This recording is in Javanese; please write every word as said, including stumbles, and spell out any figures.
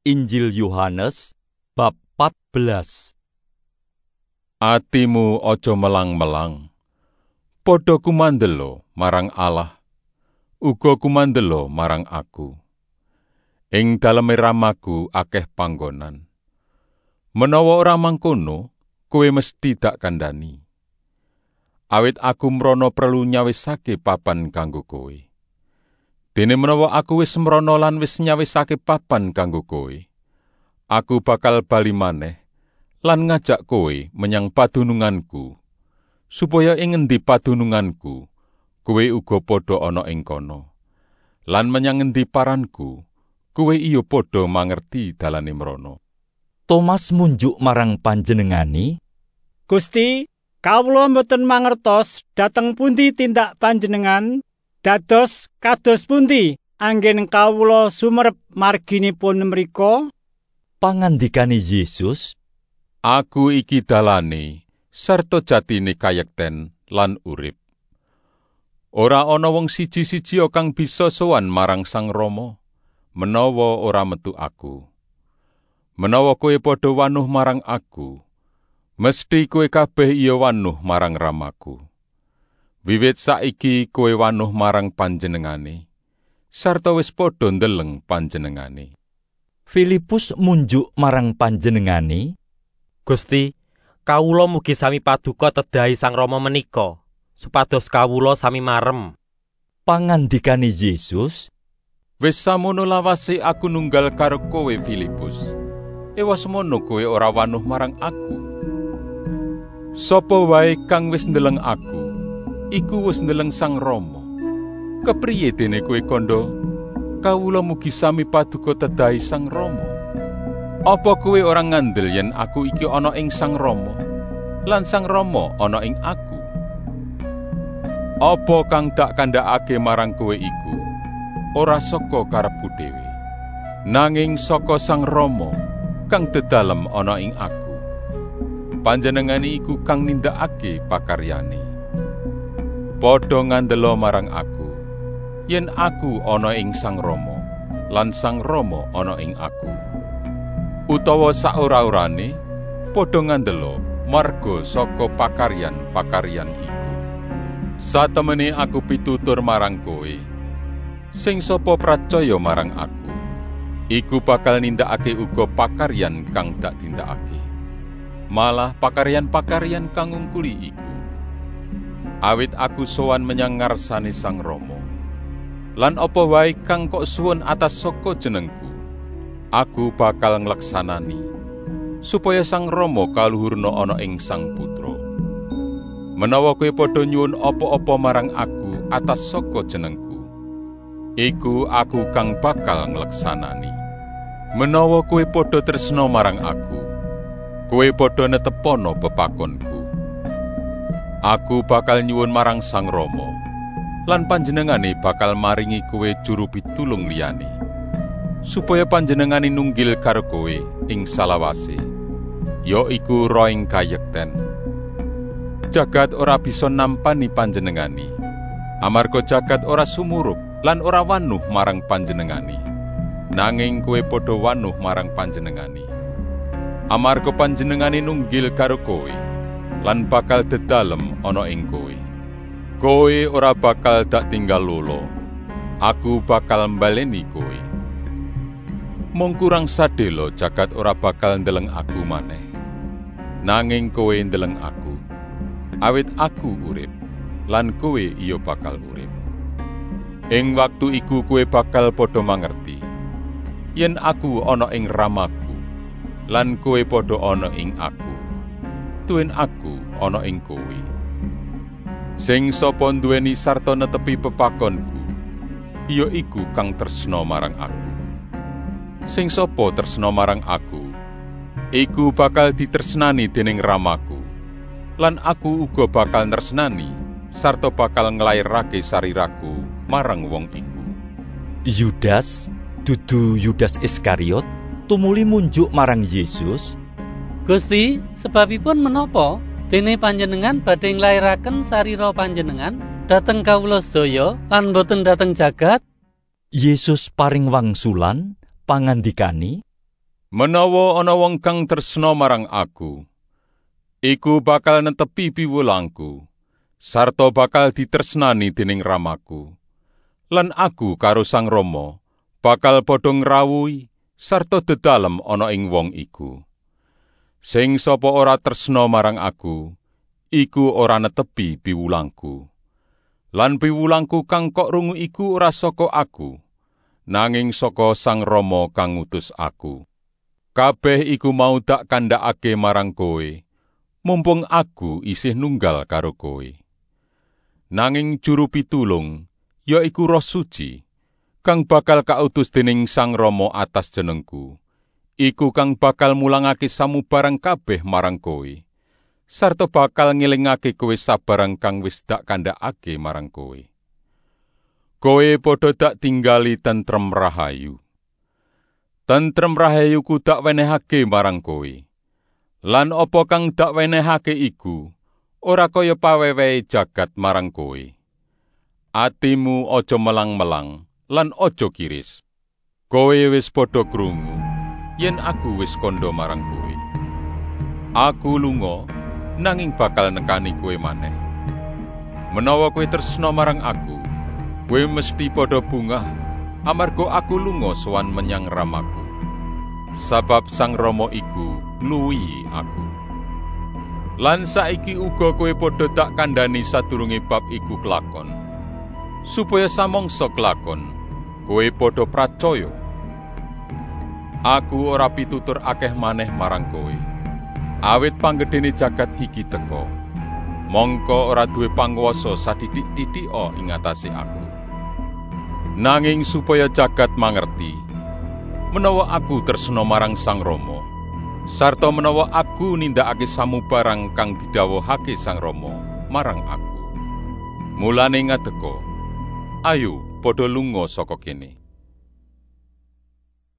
Injil Yohanes bab pat belas. Atimu aja melang-melang, padha kumandela marang Allah, uga kumandela marang aku. Ing daleme ramaku akeh panggonan. Menawa ora mangkono, kowe mesti dak kandhani. Awit aku mrana prelu nyawisake papan kanggo kowe. Dene menawa aku wis mrana lan wis nyawisake papan kanggo kowe, aku bakal bali maneh lan ngajak kowe menyang padununganku, supaya ing endi padununganku kowe uga padha ana ing kono. Lan menyang endi paranku, kowe iya padha mangerti dalane mrana. Thomas munjuk marang panjenengani, Gusti, kawula mboten mangertos dhateng pundi tindak panjenengan, dados kados pundi anggen kawula sumerep marginipun mrika? Pangandikane Yesus, Aku iki dalane sarta jatine kayekten lan urip. Ora ana wong siji-siji kang bisa sowan marang Sang Rama menawa ora metu aku. Menawa kowe padha wanuh marang aku, mesti kowe kabeh iya wanuh marang Ramaku. Wiwit saiki kowe wanuh marang panjenengane, sarta wis padha ndeleng panjenengane. Filipus munjuk marang panjenengane, Gusti, kawula mugi sami paduka tedhahi Sang Rama menika, supados kawula sami marem. Pangandikane Yesus, Wis samono lawase aku nunggal karo kowe Filipus. Ewas mono kowe ora wanuh marang aku. Sapa wae kang wis ndeleng aku, iku wis ndeleng Sang Rama. Kepriye dene kowe kandha, kawula mugi sami paduka tedhahi Sang Rama? Apa kowe ora ngandel yen aku iki ana ing Sang Rama, lan Sang Rama ana ing aku? Apa kang dak kandhakake marang kowe iku ora saka karepku dhewe, nanging saka Sang Rama kang dedalem ana ing aku. Panjenengane iku kang nindakake pakaryane. Padha ngandela marang aku, yen aku ana ing Sang Rama, lan Sang Rama ana ing aku. Utawa saora-orane padha ngandela marga saka pakaryan-pakaryan iku. Satemene aku pitutur marang kowe, sing sapa pracaya marang aku, iku bakal nindakake uga pakaryan kang dak tindakake. Malah pakaryan-pakaryan kang ngungkuli iku. Awit aku sowan menyang ngarsane Sang Rama. Lan apa wae kang kok suwun atas saka jenengku, aku bakal ngleksanani, supaya Sang Rama kaluhurna ana ing Sang Putra. Menawa kowe padha nyuwun apa-apa marang aku atas saka jenengku, iku aku kang bakal ngleksanani. Menawa kowe padha tresna marang aku, kowe padha netepana pepakonku. Aku bakal nyuwun marang Sang Rama, lan panjenengane bakal maringi kowe juru pitulung liyane, supaya panjenengane nunggil karo kowe ing salawase, ya iku roh ing kayekten. Jagat ora bisa nampani panjenengane, amarga jagat ora sumurup lan ora wanuh marang panjenengane, nanging kowe padha wanuh marang panjenengane. Amarga panjenengane nunggil karo kowe lan bakal dedalem ana ing kowe. Kowe ora bakal dak tinggal lolo, aku bakal mbaleni kowe. Mung kurang sadelo jagat ora bakal ndeleng aku maneh, nanging kowe ndeleng aku. Awit aku urip, lan kowe iya bakal urip. Ing waktu iku kowe bakal padha mangerti yen aku ana ing Ramaku, lan kowe padha ana ing aku, tuwin aku ana ing kowe. Sing sapa nduweni sarta netepi pepakonku, iya iku kang tresna marang aku. Sing sapa tresna marang aku, iku bakal ditresnani dening Ramaku, lan aku uga bakal nresnani sarta bakal nglairake sariraku marang wong iku. Yudas, dudu Yudas Iskariot, tumuli munjuk marang Yesus, Gusti, sebabipun menapa dene panjenengan badhe nglairaken sarira panjenengan dhateng kawula sedaya lan boten dhateng jagat? Yesus paring wangsulan pangandikani, Menawa ana wong kang tresna marang aku, iku bakal netepi piwulangku, sarta bakal ditresnani dening ramaku. Lan aku karo Sang Rama bakal padha ngrawuhi sarta dedalem ana ing wong iku. Sing sapa ora tresna marang aku, iku ora netepi piwulangku. Lan piwulangku kang kok rungu iku ora saka aku, nanging saka Sang Rama kang ngutus aku. Kabeh iku mau tak kandhakake marang kowe, mumpung aku isih nunggal karo kowe. Nanging juru pitulung, yaiku Roh Suci, kang bakal kautus dening Sang Rama atas jenengku, iku kang bakal mulangake samubarang kabeh marang kowe, sarta bakal ngelingake kowe sabarang kang wis dak kandhakake marang kowe. Kowe padha dak tinggali tentrem rahayu. Tentrem rahayuku dak wenehake marang kowe. Lan apa kang dak wenehake iku, ora kaya pawewehe jagat marang kowe. Atimu aja melang-melang, lan aja kiris. Kowe wis padha krungu, yen aku wis kandha marang kowe. Aku lunga, nanging bakal nekani kowe maneh. Menawa kowe tresna marang aku, kowe mesti padha bungah, amarga aku lunga sowan menyang ramaku. Sabab Sang Rama iku ngluwihi aku. Lan saiki uga kowe padha tak kandhani sadurunge bab iku kelakon, supaya samangsa kelakon kowe padha pracaya. Aku ora pitutur akeh maneh marang kowe, awit panggedhene jagat iki teka, mongko ora duwe panguwasa sadidik-didika ing atase aku. Nanging supaya jagat mangerti, menawa aku tresna marang Sang Rama, sarta menawa aku nindakake samubarang kang didhawuhake Sang Rama marang aku. Mulane ngadeka, ayo padha lunga saka kene.